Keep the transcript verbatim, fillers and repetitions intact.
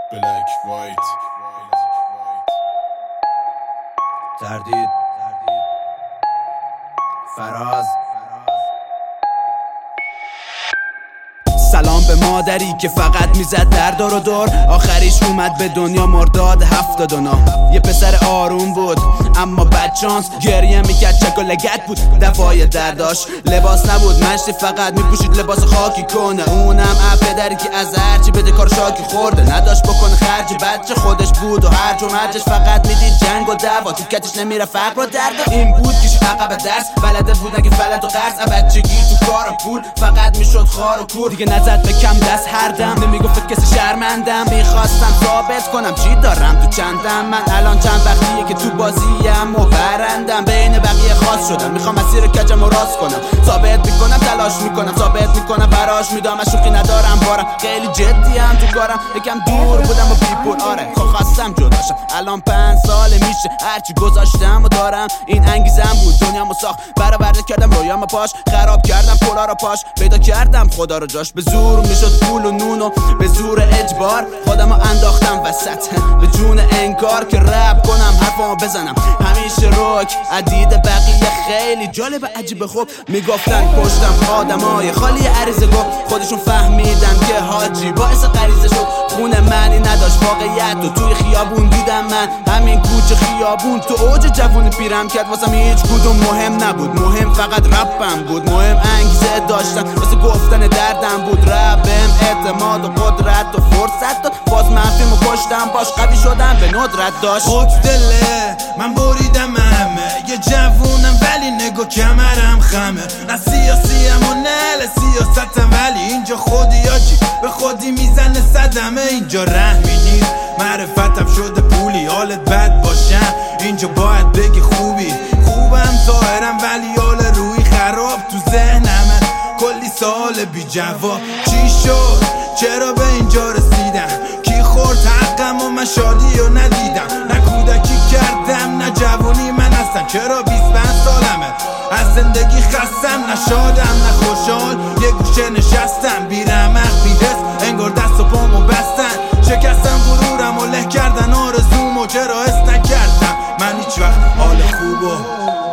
بلک وایت تردید فراز. سلام به مادری که فقط میزد در دور و دور، آخریش اومد به دنیا مرداد هفتاد و نه. یه پسر آروم بود اما بدشانس، گریه میکرد چک و لگت بود دفای درداش. لباس نبود مشتی فقط میپوشید لباس خاکی کنه، اونم اب پدری که از هرچی بده کار شاکی خورده، نداشت بکنه خرج بچه خودش بود و هرج و مرجش فقط میدید جنگ و دعوا، تو کتش نمیره فقر و درد. این بود کش عقب درس بلده بود نگه فلت و قرض، بچگی تو کار و پول فقط میشد خار و کور، دیگه نزد به کم دست هر دم، نمیگفت کسی شرمندم. میخواستم ثابت کنم چی دارم تو چندم، من الان چند وقتیه که تو بازیم و برندم، بین بقیه خاص شدم، میخوام مسیر کجم و راست کنم، ثابت میکنم تلاش میکنم، ثابت میکنم براش میدام، شوخی ندارم بارم، خیلی جدیم تو کارم، یکم دور بودم و بیپول آره خواستم جداشم، الان پنج سال میشه هرچی گذاشتم و دارم، این انگیزم بود دنیامو ساخت، برآورده کردم رویام پاش، خراب کردم پولا رو پاش، پیدا کردم خدا رو جاش، به زور میشد پول و نون و به زور اجبار خودمو انداختم وسط به جون انکار که رپ کنم حرفامو بزنم همیشه روک. عدید بقیه خیلی جالب عجیب خوب میگفتن پشتم آدمای خالی عریضه گفت، خودشون فهمیدن که حاجی باعث غریزه شد، خونه معنی نداشت واقعیت و توی خیابون دیدم من، همین کوچه خیابون تو اوج جوونی پیرم کرد، واسم هیچ کدوم مهم نبود، مهم فقط رپم بود، مهم انگیزه داشتم واسه گفتن دردم بود، رپ بهم اعتماد و قدرت و فرصت داد، باز منفیمو کشتم باش قوی شدم به ندرت داشت. خود دله من بریدم همه، یه جوونم ولی نگو کمرم خمه، نه سیاسیم و نه سیاستم، ولی اینجا خودی آجی به خودی میزنه صدمه، اینجا رحمی نیست معرفتم شده پولی، حالت بد باشم اینجا باید بگی خوبی، خوبم ظاهرم ولی حال روی خراب تو ذهنمه، کلی سال بی جواب چی شد چرا به اینجا رسیدم، کی خورد حقم و من شادی رو ندیدم، نه کودکی کردم نه جوانی من هستم، چرا بیست پنج سالمه از زندگی خستم، نه شادم نه خوشحال یه گوشه نشستم، بی رمق بی حس انگار دست و پامو بستن، شکستم غرورم و له کردن آرزومو، چرا حس نکردم من هیچ وقت حال خوبو